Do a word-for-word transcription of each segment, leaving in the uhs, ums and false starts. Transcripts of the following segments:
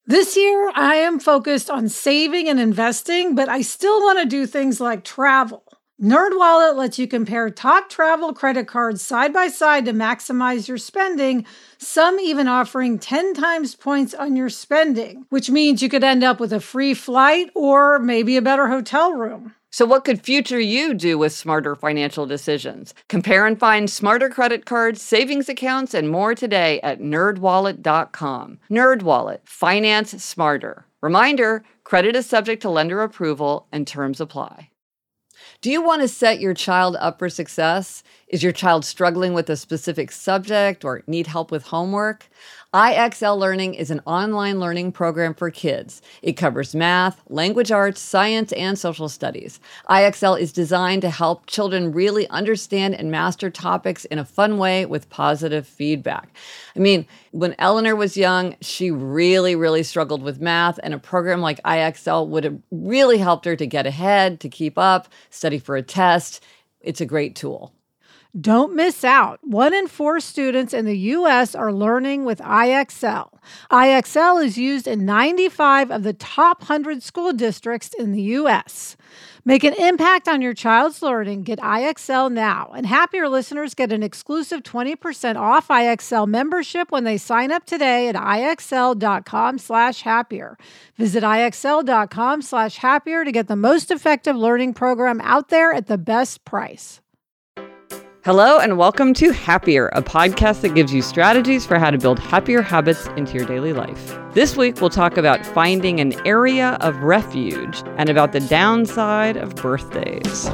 This year, I am focused on saving and investing, but I still want to do things like travel. NerdWallet lets you compare top travel credit cards side by side to maximize your spending, some even offering ten times points on your spending, which means you could end up with a free flight or maybe a better hotel room. So what could future you do with smarter financial decisions? Compare and find smarter credit cards, savings accounts, and more today at nerd wallet dot com. NerdWallet. Finance smarter. Reminder, credit is subject to lender approval and terms apply. Do you want to set your child up for success? Is your child struggling with a specific subject or need help with homework? I X L Learning is an online learning program for kids. It covers math, language arts, science, and social studies. I X L is designed to help children really understand and master topics in a fun way with positive feedback. I mean, when Eleanor was young, she really, really struggled with math, and a program like I X L would have really helped her to get ahead, to keep up, study for a test. It's a great tool. Don't miss out. One in four students in the U S are learning with I X L. I X L is used in ninety-five of the top one hundred school districts in the U S. Make an impact on your child's learning. Get I X L now. And Happier listeners get an exclusive twenty percent off I X L membership when they sign up today at IXL.com slash happier. Visit IXL.com slash happier to get the most effective learning program out there at the best price. Hello and welcome to Happier, a podcast that gives you strategies for how to build happier habits into your daily life. This week, we'll talk about finding an area of refuge and about the downside of birthdays.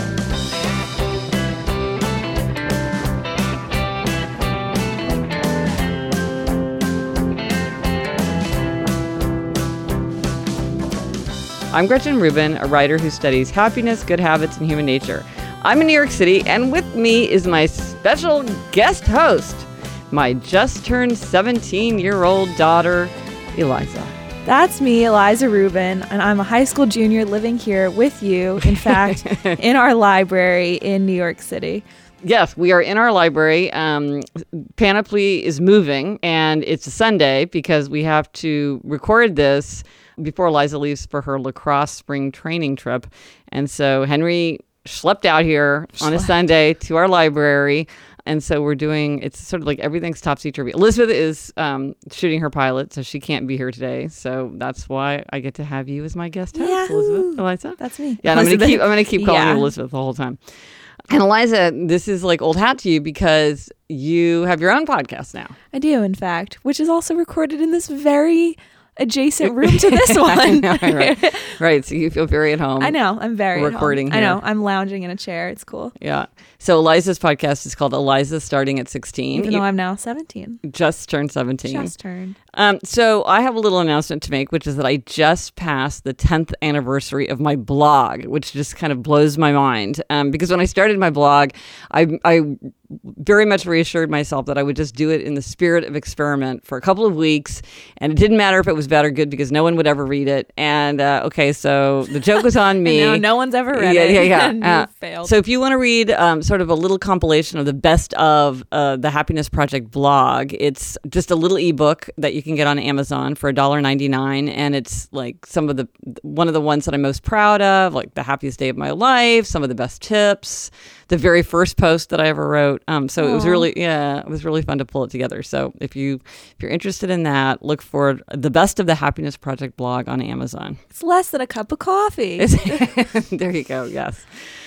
I'm Gretchen Rubin, a writer who studies happiness, good habits, and human nature. I'm in New York City, and with me is my special guest host, my just-turned seventeen-year-old daughter, Eliza. That's me, Eliza Rubin, and I'm a high school junior living here with you, in fact, in our library in New York City. Yes, we are in our library. Um, Panoply is moving, and it's a Sunday because we have to record this before Eliza leaves for her lacrosse spring training trip. And so Henry schlepped out here on a Sunday to our library. And so we're doing, it's sort of like everything's topsy-turvy. Elizabeth is um, shooting her pilot, so she can't be here today. So that's why I get to have you as my guest host, Yahoo! Elizabeth. Eliza? That's me. Yeah, and I'm going to keep, I'm going to keep calling Yeah. you Elizabeth the whole time. And Eliza, this is like old hat to you because you have your own podcast now. I do, in fact, which is also recorded in this very adjacent room to this one. I know, right. Right, so you feel very at home. I know, I'm very recording at home. here. I know, I'm lounging in a chair. It's cool. Yeah. So Eliza's podcast is called Eliza Starting at sixteen. Even though I'm now seventeen. Just turned seventeen. Just turned. Um, so I have a little announcement to make, which is that I just passed the tenth anniversary of my blog, which just kind of blows my mind. Um, because when I started my blog, I, I very much reassured myself that I would just do it in the spirit of experiment for a couple of weeks. And it didn't matter if it was bad or good because no one would ever read it. And uh, okay, so the joke was on me. No, no one's ever read yeah, it. Yeah, yeah, and yeah. you failed. So if you want to read um, sort of a little compilation of the best of uh, the Happiness Project blog, it's just a little ebook that you can get on Amazon for one dollar and ninety-nine cents. And it's like some of the, one of the ones that I'm most proud of, like the happiest day of my life, some of the best tips, the very first post that I ever wrote. Um, so Aww. It was really, yeah, it was really fun to pull it together. So if you, if you're interested in that, look for the best of the Happiness Project blog on Amazon. It's less than a cup of coffee. There you go. Yes.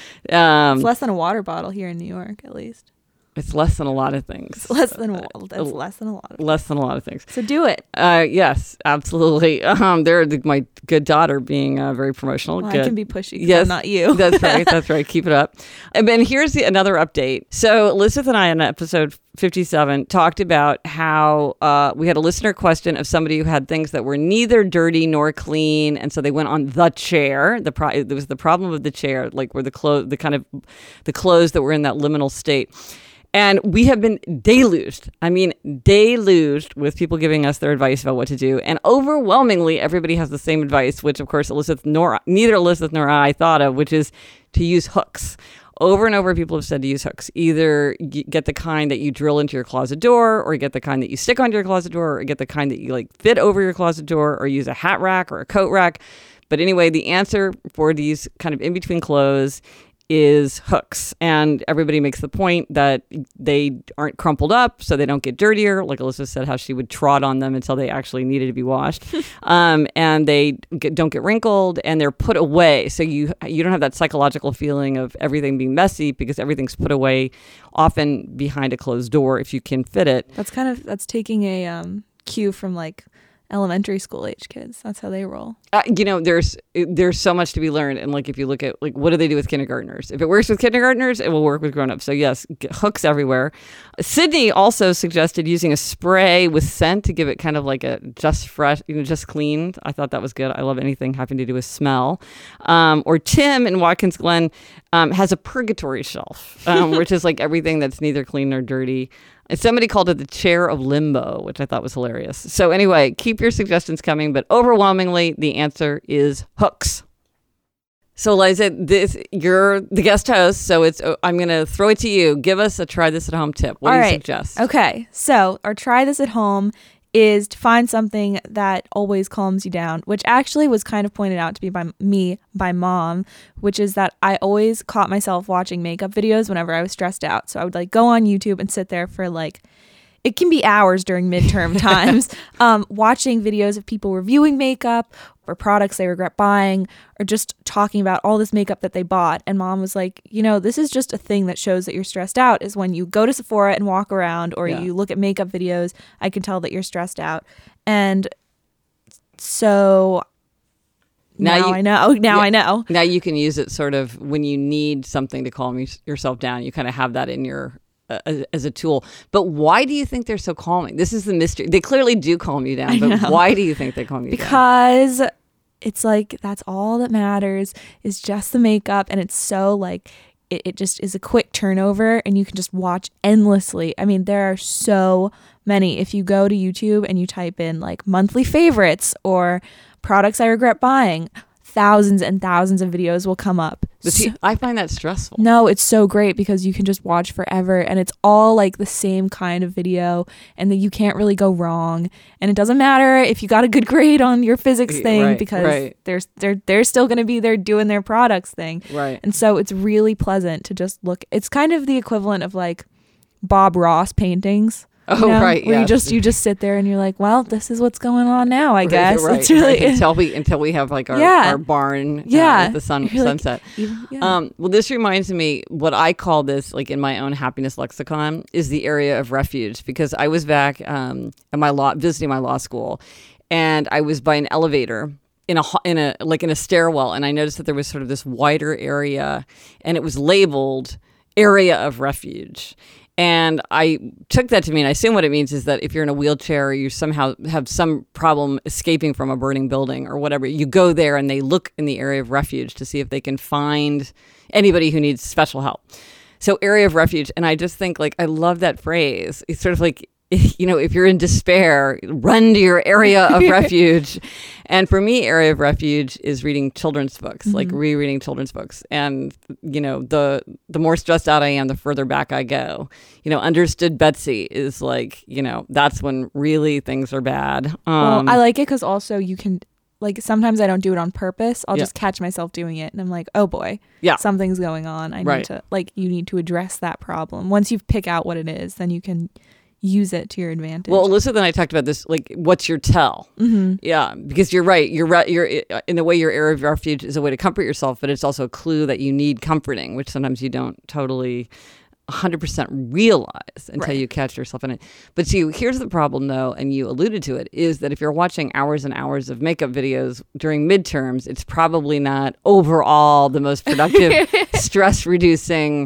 Um, it's less than a water bottle here in New York, at least. It's less than a lot of things. It's less than a, that's less than a lot of things. Less than a lot of things. So do it. Uh, yes, absolutely. Um, there, the, my good daughter being uh, very promotional. Well, good. I can be pushy. Yes, I'm not you. That's right. That's right. Keep it up. And then here's the, another update. So Elizabeth and I in episode fifty-seven talked about how uh, we had a listener question of somebody who had things that were neither dirty nor clean, and so they went on the chair. The pro- there was the problem of the chair, like where the clothes, the kind of the clothes that were in that liminal state. And we have been deluged, I mean, deluged with people giving us their advice about what to do. And overwhelmingly, everybody has the same advice, which, of course, Elizabeth nor neither Elizabeth nor I thought of, which is to use hooks over and over, people have said to use hooks. Either you get the kind that you drill into your closet door, or you get the kind that you stick onto your closet door, or you get the kind that you like fit over your closet door, or use a hat rack or a coat rack. But anyway, the answer for these kind of in-between clothes is hooks. And everybody makes the point that they aren't crumpled up so they don't get dirtier. Like Alyssa said, how she would trot on them until they actually needed to be washed. um, and they get, don't get wrinkled, and they're put away. So you you don't have that psychological feeling of everything being messy because everything's put away, often behind a closed door if you can fit it. That's kind of, that's taking a um, cue from like elementary school age kids. That's how they roll. Uh, you know, there's there's so much to be learned. And like, if you look at like, what do they do with kindergartners? If it works with kindergartners, it will work with grown-ups. So yes, get hooks everywhere. Sydney also suggested using a spray with scent to give it kind of like a just fresh, you know, just clean. I thought that was good. I love anything having to do with smell. Um, or Tim in Watkins Glen um, has a purgatory shelf, um, which is like everything that's neither clean nor dirty. And somebody called it the chair of limbo, which I thought was hilarious. So anyway, keep your suggestions coming, but overwhelmingly, the answer is hooks. So Liza, this, you're the guest host, so it's I'm going to throw it to you. Give us a try this at home tip. What All do you right. suggest? Okay, so our try this at home is to find something that always calms you down, which actually was kind of pointed out to me by me, by mom, which is that I always caught myself watching makeup videos whenever I was stressed out. So I would like go on YouTube and sit there for like, it can be hours during midterm times, um, watching videos of people reviewing makeup or products they regret buying, or just talking about all this makeup that they bought. And mom was like, you know, this is just a thing that shows that you're stressed out, is when you go to Sephora and walk around, or yeah. you look at makeup videos, I can tell that you're stressed out. And so now, now you, I know. Now yeah, I know. Now you can use it sort of when you need something to calm you, yourself down. You kind of have that in your As, as a tool. But why do you think they're so calming? This is the mystery. They clearly do calm you down, but why do you think they calm you because down? Because it's like, that's all that matters is just the makeup. And it's so like, it, it just is a quick turnover and you can just watch endlessly. I mean, there are so many. If you go to YouTube and you type in like monthly favorites or products I regret buying, thousands and thousands of videos will come up. See, so, I find that stressful. No, it's so great because you can just watch forever and it's all like the same kind of video and that you can't really go wrong. And it doesn't matter if you got a good grade on your physics thing right, because right. they're they're they're still going to be there doing their products thing. Right. And so it's really pleasant to just look. It's kind of the equivalent of like Bob Ross paintings. Oh, you know, right. Where yes. you just you just sit there and you're like, well, this is what's going on now, I right, guess. Right, it's really right. until we until we have like our, yeah. our barn yeah. uh, with the sun You're sunset. Like, even, yeah. Um, well, this reminds me what I call this, like in my own happiness lexicon, is the area of refuge, because I was back um, at my law visiting my law school, and I was by an elevator in a in a like in a stairwell, and I noticed that there was sort of this wider area, and it was labeled area of refuge. And I took that to mean, I assume what it means is that if you're in a wheelchair or you somehow have some problem escaping from a burning building or whatever, you go there and they look in the area of refuge to see if they can find anybody who needs special help. So area of refuge. And I just think, like, I love that phrase. It's sort of like, you know, if you're in despair, run to your area of refuge. And for me, area of refuge is reading children's books, mm-hmm. like rereading children's books. And, you know, the the more stressed out I am, the further back I go. You know, Understood Betsy is like, you know, that's when really things are bad. Um, well, I like it because also you can, like, sometimes I don't do it on purpose. I'll yeah. just catch myself doing it. And I'm like, oh boy, yeah. something's going on. I right. need to, like, you need to address that problem. Once you pick out what it is, then you can use it to your advantage. Well, Alyssa and I talked about this, like, what's your tell? Mm-hmm. Yeah, because you're right. You're right. You're in a way, your area of refuge is a way to comfort yourself, but it's also a clue that you need comforting, which sometimes you don't totally one hundred percent realize until right. you catch yourself in it. But see, here's the problem, though, and you alluded to it, is that if you're watching hours and hours of makeup videos during midterms, it's probably not overall the most productive, stress-reducing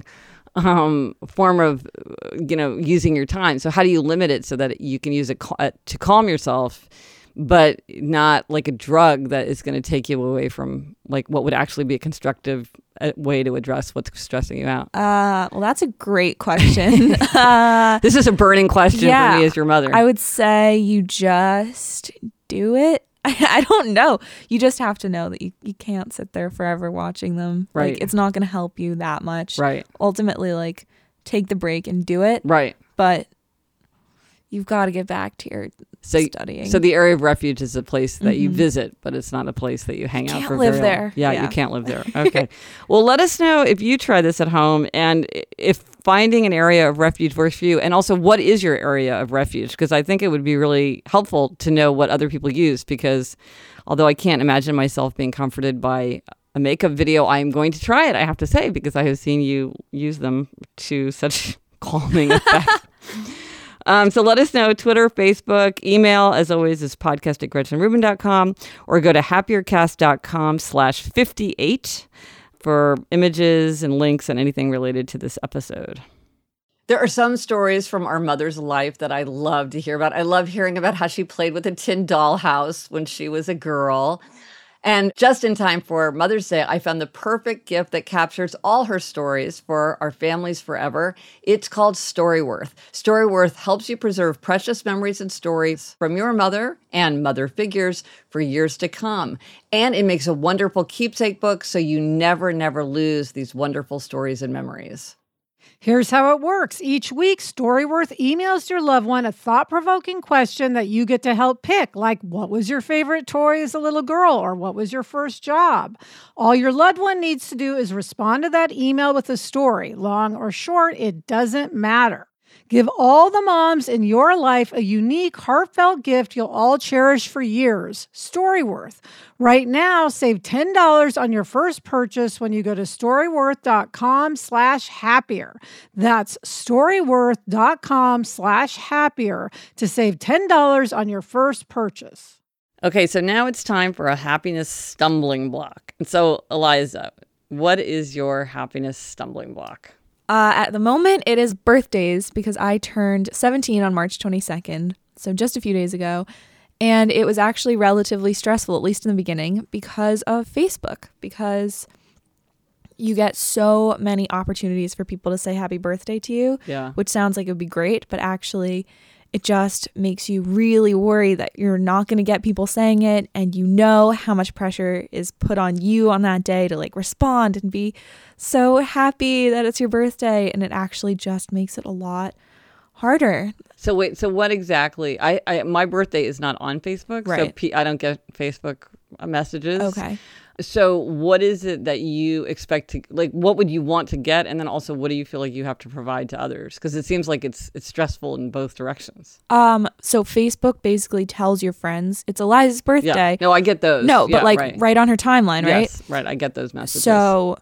Um, form of, you know, using your time. So how do you limit it so that you can use it cal- to calm yourself, but not like a drug that is going to take you away from like what would actually be a constructive uh, way to address what's stressing you out? Uh, well, that's a great question. uh, this is a burning question yeah, for me as your mother. I would say you just do it. I, I don't know. You just have to know that you, you can't sit there forever watching them. Right. Like, it's not going to help you that much. Right. Ultimately, like, take the break and do it. Right. But you've got to get back to your so, studying. So the area of refuge is a place that mm-hmm. you visit, but it's not a place that you hang you out can't for live very there. long. Yeah, yeah, you can't live there. Okay. Well, let us know if you try this at home and if finding an area of refuge works for you. And also, what is your area of refuge? Because I think it would be really helpful to know what other people use, because although I can't imagine myself being comforted by a makeup video, I am going to try it, I have to say, because I have seen you use them to such calming effect. Um, so let us know, Twitter, Facebook, email, as always, is podcast at gretchen rubin dot com, or go to happiercast.com slash 58 for images and links and anything related to this episode. There are some stories from our mother's life that I love to hear about. I love hearing about how she played with a tin dollhouse when she was a girl. And just in time for Mother's Day, I found the perfect gift that captures all her stories for our families forever. It's called Storyworth. Storyworth helps you preserve precious memories and stories from your mother and mother figures for years to come. And it makes a wonderful keepsake book so you never, never lose these wonderful stories and memories. Here's how it works. Each week, Storyworth emails your loved one a thought-provoking question that you get to help pick, like, what was your favorite toy as a little girl, or what was your first job? All your loved one needs to do is respond to that email with a story. Long or short, it doesn't matter. Give all the moms in your life a unique, heartfelt gift you'll all cherish for years. Storyworth. Right now, save ten dollars on your first purchase when you go to storyworth.com slash happier. That's storyworth.com slash happier to save ten dollars on your first purchase. Okay, so now it's time for a happiness stumbling block. And so, Eliza, what is your happiness stumbling block? Uh, at the moment, it is birthdays, because I turned seventeen on March twenty-second, so just a few days ago. And it was actually relatively stressful, at least in the beginning, because of Facebook, because you get so many opportunities for people to say happy birthday to you, yeah. which sounds like it would be great, but actually it just makes you really worry that you're not going to get people saying it, and you know how much pressure is put on you on that day to like respond and be so happy that it's your birthday, and it actually just makes it a lot harder. So wait, so what exactly? I, I my birthday is not on Facebook, right. so P, I don't get Facebook messages. Okay. So what is it that you expect to, like, what would you want to get? And then also, what do you feel like you have to provide to others? Because it seems like it's it's stressful in both directions. Um. So Facebook basically tells your friends it's Eliza's birthday. Yeah. No, I get those. No, yeah, but like right. right on her timeline, right? Yes, right. I get those messages. So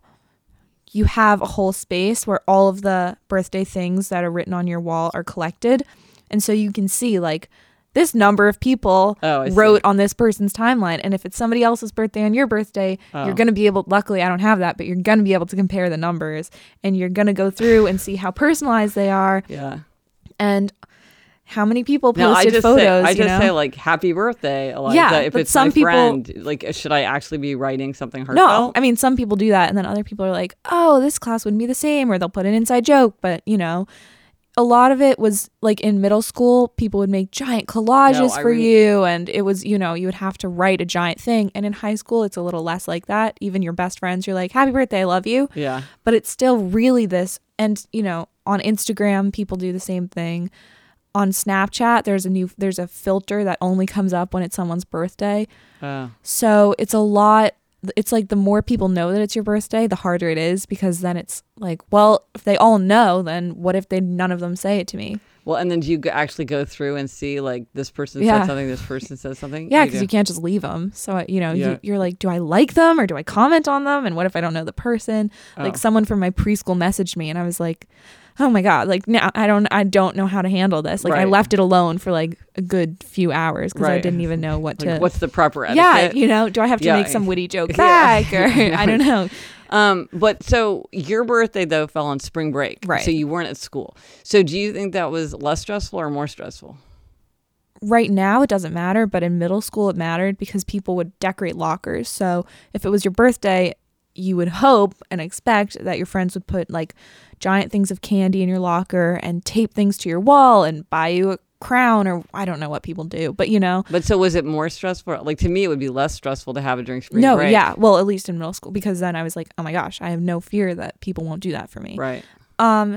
you have a whole space where all of the birthday things that are written on your wall are collected. And so you can see like this number of people oh, wrote on this person's timeline. And if it's somebody else's birthday on your birthday, oh. you're going to be able, luckily I don't have that, but you're going to be able to compare the numbers, and you're going to go through and see how personalized they are. Yeah. And how many people no, posted I just photos. Say, I you just know? say like happy birthday, Eliza. Yeah, if but it's some my people, friend, like should I actually be writing something heartfelt? No, I mean some people do that, and then other people are like, oh, this class wouldn't be the same, or they'll put an inside joke. But you know, a lot of it was like in middle school, people would make giant collages no, for re- you, and it was, you know, you would have to write a giant thing. And in high school, it's a little less like that. Even your best friends, you're like, happy birthday, I love you. Yeah. But it's still really this, and you know, on Instagram, people do the same thing. On Snapchat, there's a new there's a filter that only comes up when it's someone's birthday. Oh. So it's a lot. It's like the more people know that it's your birthday, the harder it is, because then it's like, well, if they all know, then what if they none of them say it to me? Well, and then do you go- actually go through and see like this person Yeah. said something, this person says something? Yeah, You because do. you can't just leave them. So, you know, Yeah. you, you're like, do I like them or do I comment on them? And what if I don't know the person? Oh. Like someone from my preschool messaged me, and I was like, oh my God, like now I don't I don't know how to handle this. Like I Right. left it alone for like a good few hours because I Right. didn't even know what Like, to. what's the proper etiquette? yeah, you know, do I have to Yeah. make some witty joke Yeah. back or I don't know. Um, but so your birthday though fell on spring break, Right. So you weren't at school. So do you think that was less stressful or more stressful? Right now it doesn't matter, but in middle school it mattered because people would decorate lockers. So if it was your birthday, you would hope and expect that your friends would put like giant things of candy in your locker and tape things to your wall and buy you a crown, or I don't know what people do, but you know. But so was it more stressful? Like to me, it would be less stressful to have it during spring no, break. yeah. Well, at least in middle school, because then I was like, oh my gosh, I have no fear that people won't do that for me. Right. Um,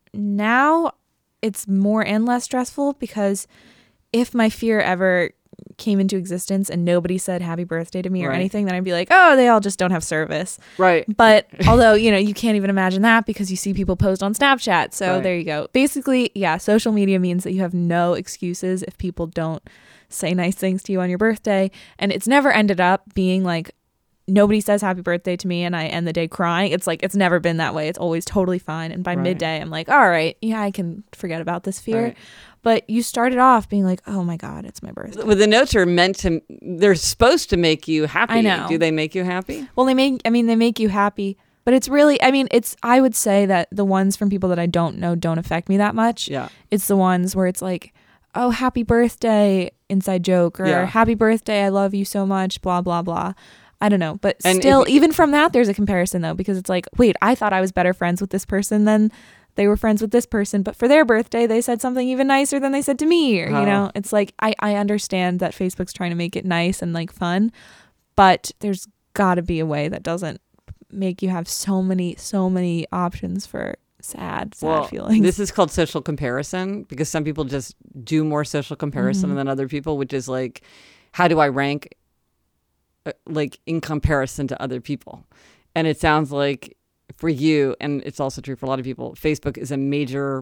now it's more and less stressful because if my fear ever came into existence and nobody said happy birthday to me or Right. anything, then I'd be like, oh, they all just don't have service. Right. But although, you know, you can't even imagine that because you see people post on Snapchat. So Right. there you go. Basically, yeah, social media means that you have no excuses if people don't say nice things to you on your birthday. And it's never ended up being like, nobody says happy birthday to me and I end the day crying. It's like, it's never been that way. It's always totally fine. And by Right. midday, I'm like, all right, yeah, I can forget about this fear. Right. But you started off being like, oh my God, it's my birthday. Well, the notes are meant to, they're supposed to make you happy. I know. Do they make you happy? Well, they make, I mean, they make you happy, but it's really, I mean, it's, I would say that the ones from people that I don't know don't affect me that much. Yeah. It's the ones where it's like, oh, happy birthday, inside joke, or Yeah. happy birthday, I love you so much, blah, blah, blah. I don't know. But And still, if- even from that, there's a comparison though, because it's like, wait, I thought I was better friends with this person than they were friends with this person, but for their birthday, they said something even nicer than they said to me. Or, Oh. you know, it's like, I, I understand that Facebook's trying to make it nice and like fun, but there's got to be a way that doesn't make you have so many, so many options for sad, sad Well, feelings. this is called social comparison because some people just do more social comparison Mm-hmm. than other people, which is like, how do I rank uh, like in comparison to other people? And it sounds like for you, and it's also true for a lot of people, Facebook is a major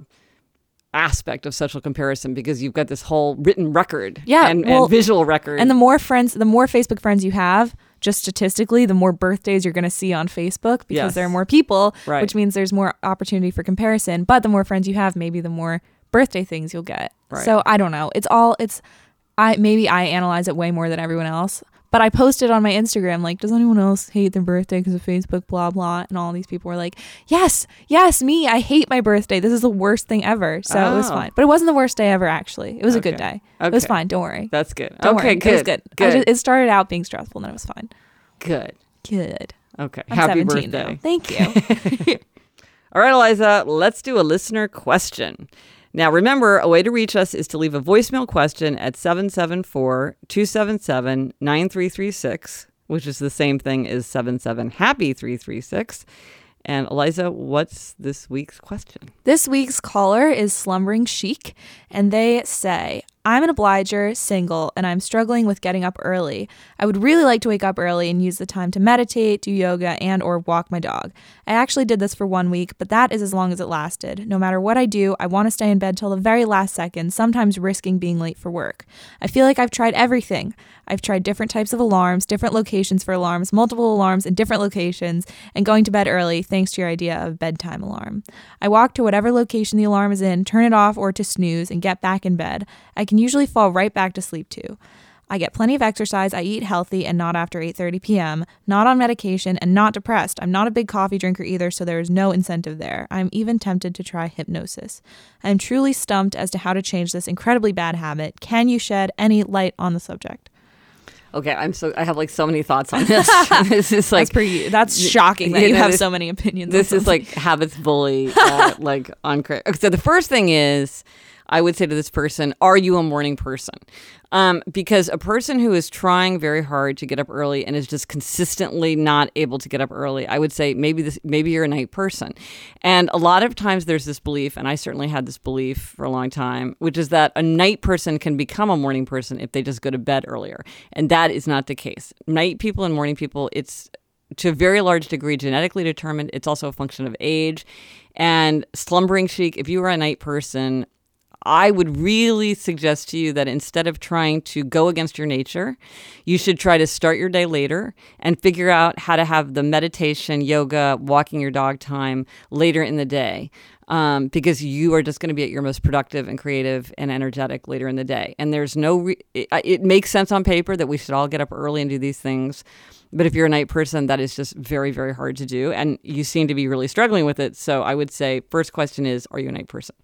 aspect of social comparison because you've got this whole written record Yeah, and, well, and visual record. And the more friends, the more Facebook friends you have, just statistically, the more birthdays you're going to see on Facebook because Yes. there are more people, Right. which means there's more opportunity for comparison. But the more friends you have, maybe the more birthday things you'll get. Right. So I don't know. It's all, it's, I, maybe I analyze it way more than everyone else. But I posted on my Instagram, like, does anyone else hate their birthday because of Facebook, blah, blah. And all these people were like, yes, yes, me. I hate my birthday. This is the worst thing ever. So it was Oh. fine. But it wasn't the worst day ever, actually. It was a good Okay. day. It was Okay. fine. Don't worry. That's good. Don't okay, worry. good. It was good. I Good. just- it started out being stressful, and then it was fine. good. Good. Okay. I'm Happy seventeen birthday. now. Thank you. All right, Eliza, let's do a listener question. Now, remember, a way to reach us is to leave a voicemail question at seven seven four, two seven seven, nine three three six, which is the same thing as seven seven happy three three six. And Eliza, what's this week's question? This week's caller is Slumbering Chic, and they say, I'm an obliger, single, and I'm struggling with getting up early. I would really like to wake up early and use the time to meditate, do yoga, and or walk my dog. I actually did this for one week, but that is as long as it lasted. No matter what I do, I want to stay in bed till the very last second, sometimes risking being late for work. I feel like I've tried everything. I've tried different types of alarms, different locations for alarms, multiple alarms in different locations, and going to bed early thanks to your idea of bedtime alarm. I walk to whatever location the alarm is in, turn it off or to snooze, and get back in bed. I can usually fall right back to sleep too. I get plenty of exercise, I eat healthy and not after eight thirty p.m., not on medication, and not depressed. I'm not a big coffee drinker either, so there is no incentive there. I'm even tempted to try hypnosis. I am truly stumped as to how to change this incredibly bad habit. Can you shed any light on the subject? Okay, I'm so I have like so many thoughts on this. This is like That's pretty, that's shocking that you you know, have this- so many opinions. This on is like habits bully, uh, like on cra- So the first thing is, I would say to this person, are you a morning person? Um, because a person who is trying very hard to get up early and is just consistently not able to get up early, I would say maybe this, maybe you're a night person. And a lot of times there's this belief, and I certainly had this belief for a long time, which is that a night person can become a morning person if they just go to bed earlier. And that is not the case. Night people and morning people, it's to a very large degree genetically determined. It's also a function of age. And slumbering chic, if you are a night person, I would really suggest to you that instead of trying to go against your nature, you should try to start your day later and figure out how to have the meditation, yoga, walking your dog time later in the day. Um, because you are just going to be at your most productive and creative and energetic later in the day. And there's no, re- it, it makes sense on paper that we should all get up early and do these things. But if you're a night person, that is just very, very hard to do. And you seem to be really struggling with it. So I would say, first question is, are you a night person?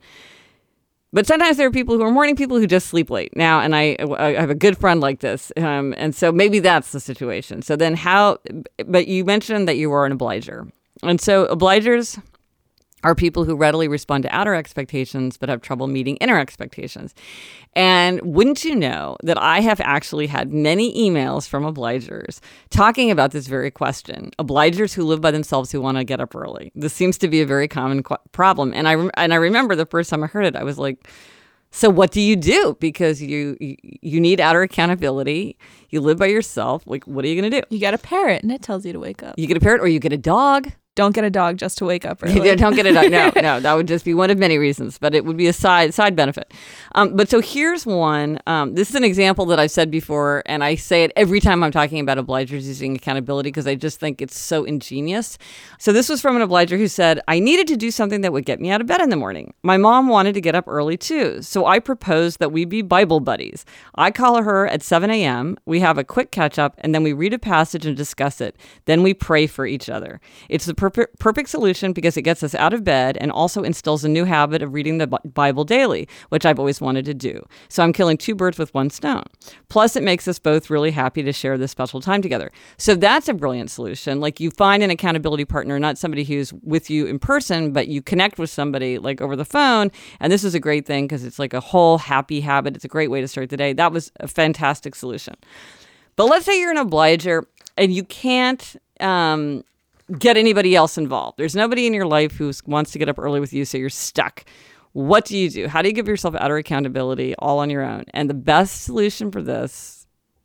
But sometimes there are people who are morning people who just sleep late now. And I, I have a good friend like this. Um, and so maybe that's the situation. So then how, but you mentioned that you were an obliger. And so obligers are people who readily respond to outer expectations but have trouble meeting inner expectations. And wouldn't you know that I have actually had many emails from obligers talking about this very question. Obligers who live by themselves who want to get up early. This seems to be a very common qu- problem. And I re- and I remember the first time I heard it, I was like, so what do you do? Because you you, you need outer accountability. You live by yourself. Like, what are you going to do? You get a parrot and it tells you to wake up. You get a parrot or you get a dog. Don't get a dog just to wake up early. Don't get a dog. No, no, that would just be one of many reasons, but it would be a side side benefit. Um, but so here's one. Um, this is an example that I've said before, and I say it every time I'm talking about obligers using accountability because I just think it's so ingenious. So this was from an obliger who said, I needed to do something that would get me out of bed in the morning. My mom wanted to get up early too, so I proposed that we be Bible buddies. I call her at seven a.m., we have a quick catch up, and then we read a passage and discuss it. Then we pray for each other. It's the per- perfect solution because it gets us out of bed and also instills a new habit of reading the B- Bible daily, which I've always wanted to do. So I'm killing two birds with one stone. Plus, it makes us both really happy to share this special time together. So that's a brilliant solution. Like, you find an accountability partner, not somebody who's with you in person, but you connect with somebody like over the phone. And this is a great thing because it's like a whole happy habit. It's a great way to start the day. That was a fantastic solution. But let's say you're an obliger and you can't um, get anybody else involved. There's nobody in your life who wants to get up early with you, so you're stuck. What do you do? How do you give yourself outer accountability all on your own? And the best solution for this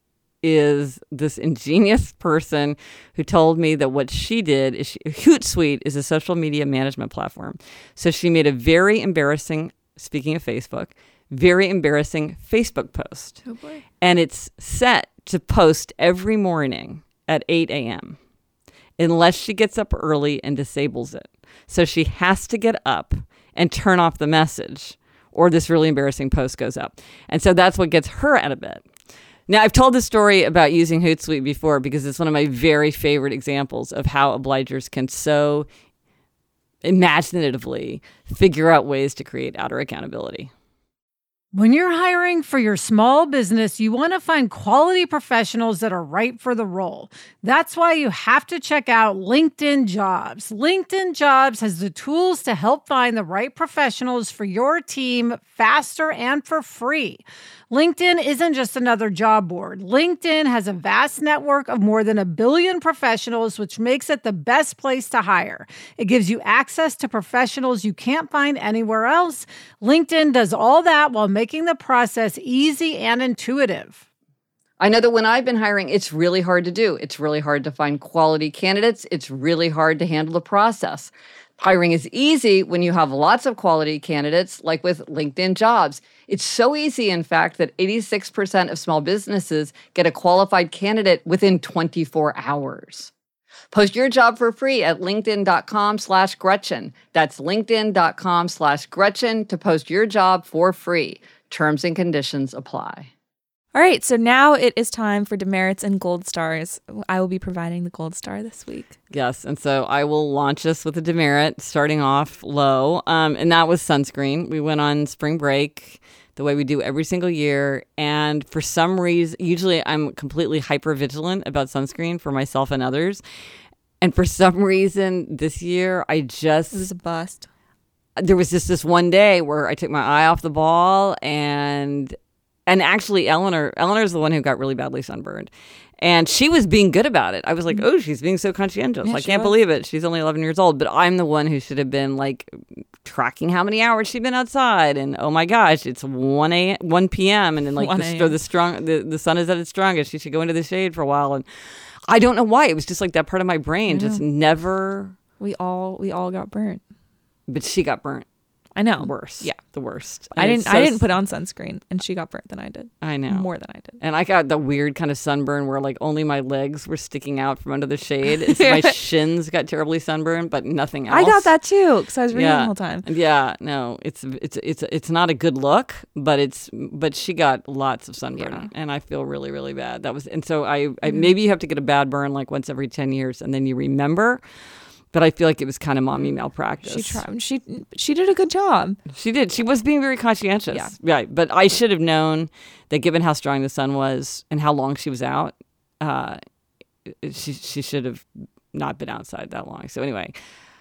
is this ingenious person who told me that what she did is she, Hootsuite is a social media management platform. So she made a very embarrassing, speaking of Facebook, very embarrassing Facebook post. Oh boy. And it's set to post every morning at eight a.m. unless she gets up early and disables it. So she has to get up and turn off the message, or this really embarrassing post goes up. And so that's what gets her out of bed. Now, I've told this story about using Hootsuite before because it's one of my very favorite examples of how obligers can so imaginatively figure out ways to create outer accountability. When you're hiring for your small business, you want to find quality professionals that are right for the role. That's why you have to check out LinkedIn Jobs. LinkedIn Jobs has the tools to help find the right professionals for your team faster and for free. LinkedIn isn't just another job board. LinkedIn has a vast network of more than a billion professionals, which makes it the best place to hire. It gives you access to professionals you can't find anywhere else. LinkedIn does all that while making the process easy and intuitive. I know that when I've been hiring, it's really hard to do. It's really hard to find quality candidates. It's really hard to handle the process. Hiring is easy when you have lots of quality candidates, like with LinkedIn Jobs. It's so easy, in fact, that eighty-six percent of small businesses get a qualified candidate within twenty-four hours. Post your job for free at linkedin.com slash Gretchen. That's linkedin.com slash Gretchen to post your job for free. Terms and conditions apply. All right, so now it is time for demerits and gold stars. I will be providing the gold star this week. Yes, and so I will launch us with a demerit, starting off low, um, and that was sunscreen. We went on spring break the way we do every single year, and for some reason, usually I'm completely hyper-vigilant about sunscreen for myself and others, and for some reason this year, I just... It was a bust. There was just this one day where I took my eye off the ball, and... And actually, Eleanor, Eleanor's the one who got really badly sunburned. And she was being good about it. I was like, oh, she's being so conscientious. Yeah, I can't was. believe it. She's only eleven years old. But I'm the one who should have been like tracking how many hours she'd been outside. And oh my gosh, it's one a one p.m. And then like the, the strong the, the sun is at its strongest. She should go into the shade for a while. And I don't know why. It was just like that part of my brain just never. We all we all got burnt. But she got burnt. I know. Worse. Yeah. The worst. I And didn't it's so I didn't put on sunscreen and she got burnt than I did. I know. More than I did. And I got the weird kind of sunburn where like only my legs were sticking out from under the shade. And so my shins got terribly sunburned, but nothing else. I got that too because I was reading yeah. the whole time. Yeah, no, it's it's it's it's not a good look, but it's but she got lots of sunburn, Yeah. and I feel really really bad. That was and so I, I mm-hmm. maybe you have to get a bad burn like once every ten years, and then you remember. But I feel like it was kind of mommy malpractice. She tried. She she did a good job. She did. She was being very conscientious. Yeah. Right. But I should have known that given how strong the sun was and how long she was out, uh, she she should have not been outside that long. So anyway,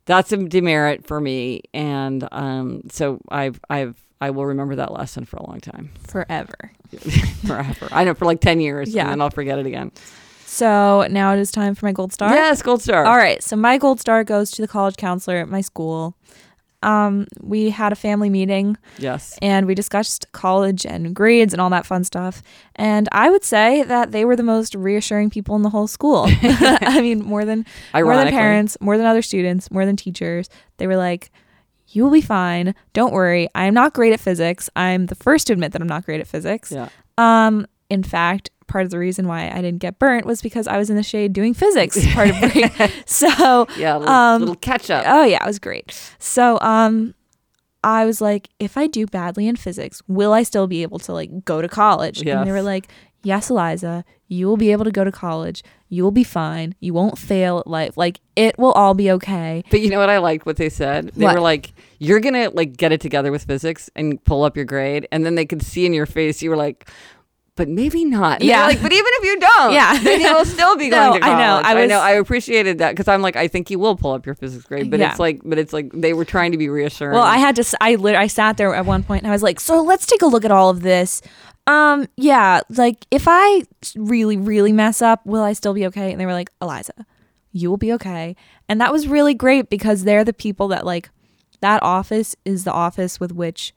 that's a demerit for me. And um, so I've, I've, I will remember that lesson for a long time. Forever. Forever. I know, for like ten years. Yeah. And then I'll forget it again. So now it is time for my gold star. Yes, gold star. All right. So my gold star goes to the college counselor at my school. Um, we had a family meeting. Yes. And we discussed college and grades and all that fun stuff. And I would say that they were the most reassuring people in the whole school. I mean, more than more than parents, more than other students, more than teachers. They were like, you will be fine. Don't worry. I'm not great at physics. I'm the first to admit that I'm not great at physics. Yeah. Um, in fact, part of the reason why I didn't get burnt was because I was in the shade doing physics part of break. So yeah, a little, um, little catch up. Oh yeah, it was great. So um, I was like, if I do badly in physics, will I still be able to like go to college? Yes. And they were like, yes, Eliza, you will be able to go to college. You will be fine. You won't fail at life. Like, it will all be okay. But you know what I liked what they said? They What? were like, you're going to like get it together with physics and pull up your grade. And then they could see in your face, you were like, but maybe not. And Yeah. like, but even if you don't, Yeah. then you'll still be No, going to college. I know. I I, was- know. I appreciated that because I'm like, I think you will pull up your physics grade. But Yeah. it's like, but it's like they were trying to be reassuring. Well, I had to, s- I lit- I sat there at one point and I was like, so let's take a look at all of this. Um, yeah, like if I really, really mess up, will I still be okay? And they were like, Eliza, you will be okay. And that was really great because they're the people that like, that office is the office with which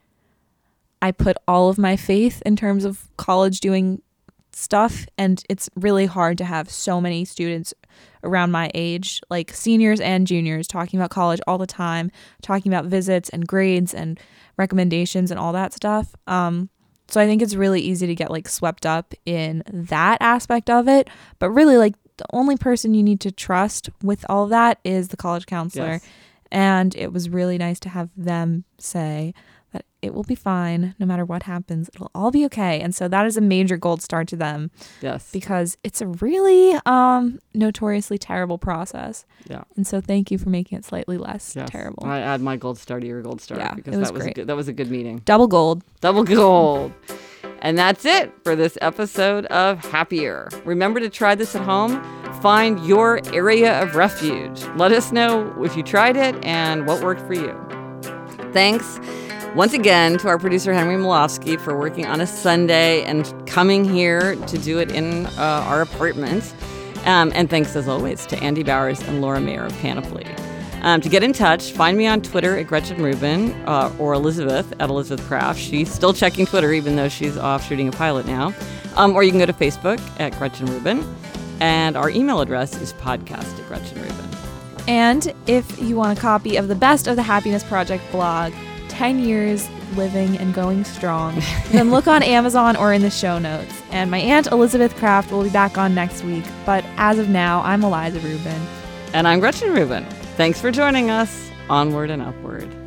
I put all of my faith in terms of college doing stuff. And it's really hard to have so many students around my age, like seniors and juniors, talking about college all the time, talking about visits and grades and recommendations and all that stuff. Um, so I think it's really easy to get like swept up in that aspect of it. But really, like the only person you need to trust with all of that is the college counselor. Yes. And it was really nice to have them say that it will be fine no matter what happens. It'll all be okay. And so that is a major gold star to them yes. because it's a really um, notoriously terrible process. Yeah. And so thank you for making it slightly less Yes. terrible. I add my gold star to your gold star Yeah, because it was that was a great. good, that was a good meeting. Double gold. Double gold. And that's it for this episode of Happier. Remember to try this at home. Find your area of refuge. Let us know if you tried it and what worked for you. Thanks once again to our producer, Henry Malofsky, for working on a Sunday and coming here to do it in uh, our apartment. Um, and thanks, as always, to Andy Bowers and Laura Mayer of Panoply. Um, to get in touch, find me on Twitter at Gretchen Rubin uh, or Elizabeth at Elizabeth Craft. She's still checking Twitter, even though she's off shooting a pilot now. Um, or you can go to Facebook at Gretchen Rubin. And our email address is podcast at Gretchen Rubin. And if you want a copy of the Best of the Happiness Project blog, ten years living and going strong, then look on Amazon or in the show notes. And my Aunt Elizabeth Craft will be back on next week. But as of now, I'm Eliza Rubin. And I'm Gretchen Rubin. Thanks for joining us. Onward and upward.